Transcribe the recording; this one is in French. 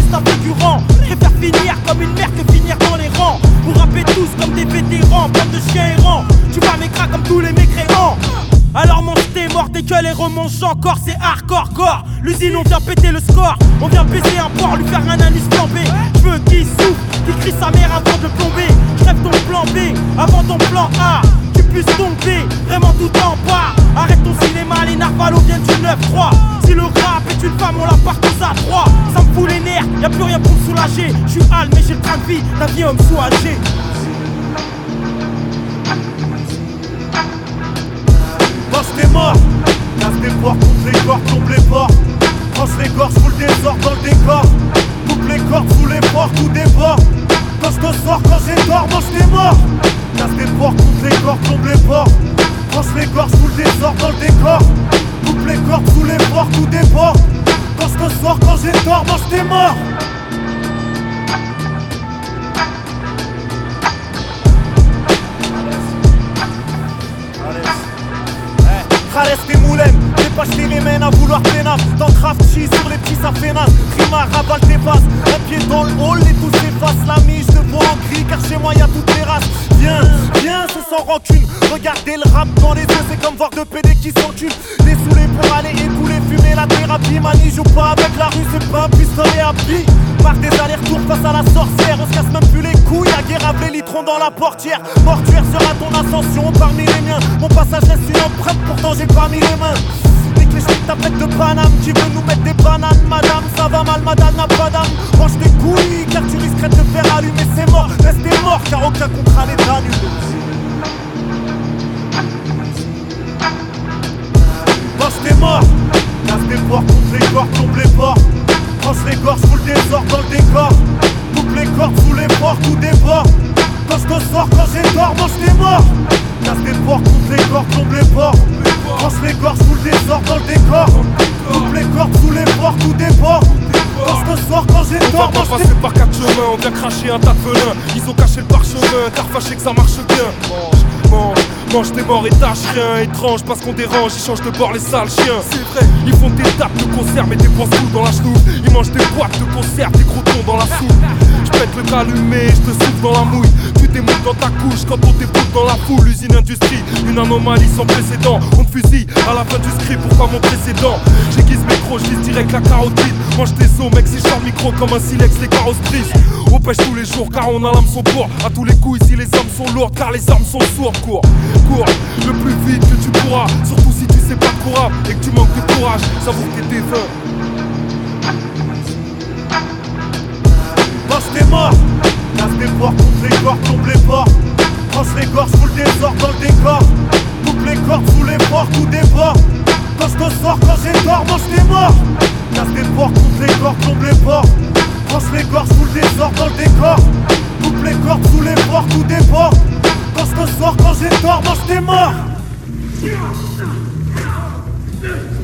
reste un figurant. Je préfère finir comme une mère que finir dans les rangs. Vous rappez tous comme des vétérans, bande de chiens errants. Tu vas m'écraser comme tous les mécréants. Alors mange tes morts, dès que les remanges encore, c'est hardcore gore. L'usine on vient péter le score, on vient baiser un porc, lui faire un anus flambé. Je veux qu'il souffre, qu'il crie sa mère avant de plomber. Je rêve ton plan B, avant ton plan A. Tu puisses tomber, vraiment tout en bas. Arrête ton cinéma, les narvalos viennent du 9-3. Si le rap est une femme, on la part tous à 3. Ça me fout les nerfs, y'a plus rien pour me soulager. Je suis hal mais j'ai le train de vie d'un vieil homme soulagé. Mange tes morts, casse tes portes, coupe les cordes, tombe les ports. Tranche les gorges, fout le désordre dans le décor. Coupe les cordes sous les portes, tout déborde. Quand je te sors, quand j'ai tort, mange tes morts. Casse tes portes, coupe les cordes, tombe les ports. Tranche les gorges, fout le désordre dans le décor. Coupe les cordes sous les portes, tout déborde. Quand je te sors, quand j'ai tort, mange tes morts. Reste tes moulins, j'ai pas jeté les mains à vouloir pénal. Dans craft cheese sur les petits ça fait naze. Rima ravale tes faces, un pied dans le hall et tout s'efface. La mise je te vois en gris car chez moi y'a toutes les races. Viens, viens, c'est sans rancune. Regardez le rap dans les yeux, c'est comme voir deux PD qui s'enculent. Les saoulés pour aller écouler, fumer la thérapie. Mani joue pas avec la rue, c'est pas un pistolet à billes. Par des allers-retours face à la sorcière. On se casse même plus les couilles, à guerre les litrons dans la portière. Mortuaire sera ton ascension parmi les miens. Mon passage laisse une empreinte, pourtant j'ai pas mis les mains. Les clichés de ta bête de Paname, qui veut nous mettre des bananes, madame. Ça va mal, madame n'a pas d'âme. Range tes couilles, car tu risquerais de te faire allumer. C'est mort, restez mort, car aucun contrat n'est annulé. Mange tes morts, casse tes portes, coupe les cordes, tombe les ports. Tranche les gorges, fout le désordre dans le décor. Coupe les cordes sous les portes, tout déborde. Quand je te sors, quand j'ai tort, mange tes morts. Casse tes portes, coupe les cordes, tombe les ports. Tranche les gorges, fout le désordre dans le décor. Coupe les cordes sous les portes, tout déborde. Quand je te sors, quand j'ai tort, mange tes morts. On va passer par 4 chemins, on vient cracher un tas de venin. Ils ont caché le parchemin, car fâché que ça marche bien. Mange tes morts et tâche rien étrange parce qu'on dérange, ils changent de bord les sales chiens. C'est vrai, ils font des tapes de conserve et des points sous dans la chenoute. Ils mangent des boîtes de conserve, des crotons dans la soupe. Je pète le calumet, je te souffle dans la mouille. Tu t'émoutes dans ta couche quand on t'écoute dans la foule. Usine industrie, une anomalie sans précédent. On te fusille à la fin du script, pourquoi mon précédent? J'aiguise micro, je vise direct la carotide. Mange tes os mec, si je sors le micro comme un silex, les carrosses brisent. On pêche tous les jours car on a l'hameçon pour. À tous les coups ici les armes sont lourdes car les armes sont sourdes. Cours le plus vite que tu pourras. Surtout si tu sais pas courable et que tu manques de courage. Savoure tes défunts. Mange tes morts, casse tes portes, coupe les cordes, tombe les ports. Tranche les gorges, fout le désordre dans le décor. Coupe les cordes sous les portes, tout déborde. Quand je te sors, quand j'ai tort, mange tes morts. Casse tes portes, coupe les cordes, tombe les ports. Tranche les gorges, fout le désordre dans le décor. Coupe les cordes sous les portes, tout déborde. Quand je te sors, quand j'ai tort, mange tes morts.